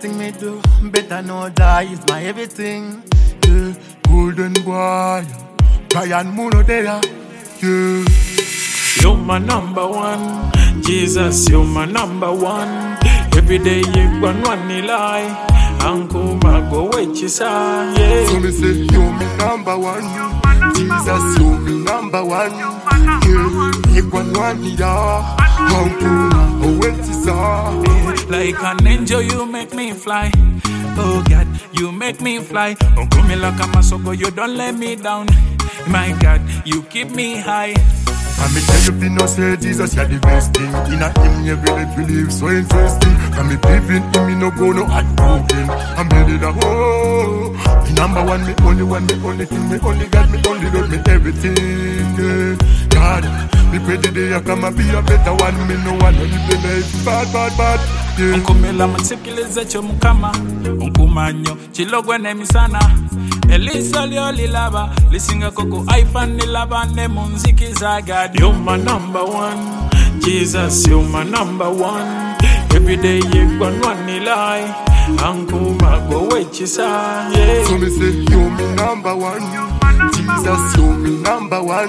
Anything me do, better know that is my everything. Yeah, golden boy, Brian Muno there. Yeah, you're my number one. Jesus, you're my number one. Every day you go one lie. Uncle Mago, wait, you say, yeah. So me say, you're me number one. Jesus, you're me number one. Yeah, you go one yeah. Uncle Mago, wait, you say. Like an angel, you make me fly. Oh God, you make me fly. Uncle me like a masoko, you don't let me down. My God, you keep me high. And me tell you, if you know, say Jesus, you're the best thing. In a him, every life you live so interesting. And me believe in him, me no go no heartbroken. I'm ready to me number one, me only thing, me only God, me only Lord, me everything. Yeah. God, me pray the day I come and be a better one. Me no one to live the life bad. Yeah. Unkumela mtsikilize chomukama. Unkumanyo chilogwe nemisana. Elisa lyo lilaba, lisinga koko iPhone nilaba ne munziki za God. You're my number one, Jesus, you're my number one. Every day you go one lie, Uncle Mago wait you say, yeah. So me say you're me number one, Jesus, you're me number one.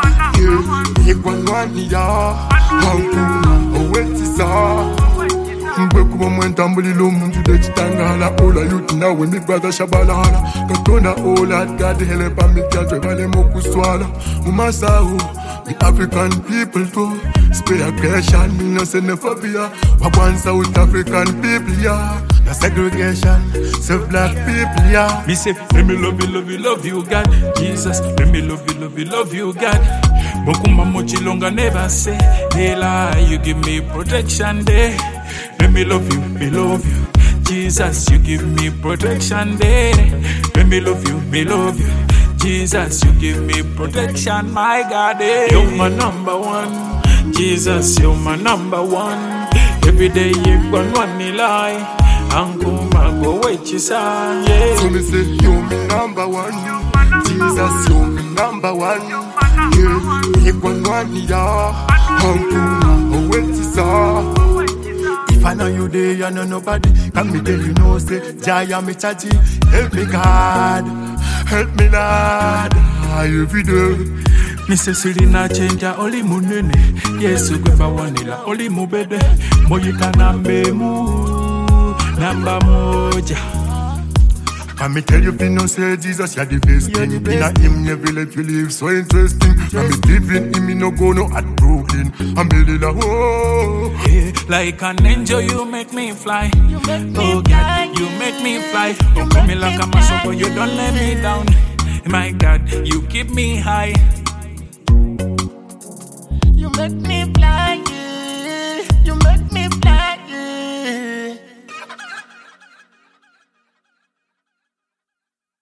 Yeah, you go one yeah, Uncle Mago wait you say. Mbwekuba mwentambulilo munjude chitangala. All of you now when me brother shabalala. Katona all that God help and me judge vale mokuswala. Mumasahu, the African people too. Spare aggression, me no xenophobia. Wagwan South African people, yeah. No segregation, so black people, yeah. Me say, let me love you, God. Jesus, let me love you, God. Bokuma mochilonga never say, they lie, you give me protection day. Let me love you, Jesus, you give me protection day. Let me love you, Jesus, you give me protection, my God. You're my number one, Jesus, you're my number one. Every day you go one lie. Uncle Mago, wait, you say, yeah. So me say, you're me number one. Jesus, you're me number one. Yeah, you go one yeah. Uncle Mago, wait, you say. If I know you there, you know nobody. Can me tell you no, say, Jaya me chachi. Help me God, help me Lord. Every day. Mr. Sirina chenja oli munene. Yesu kwefa wanila oli mubede. Moyika nambe mu namba moja. Can me tell you if you know say Jesus, you're the best thing. In a him every life you live so interesting. And me live in him, me no go no heartbroken. I'm building a yeah, like an angel you make me fly. Oh God, you make me fly. Don't come me like a masoko, you don't let me down. My God, you keep me high. You make me fly.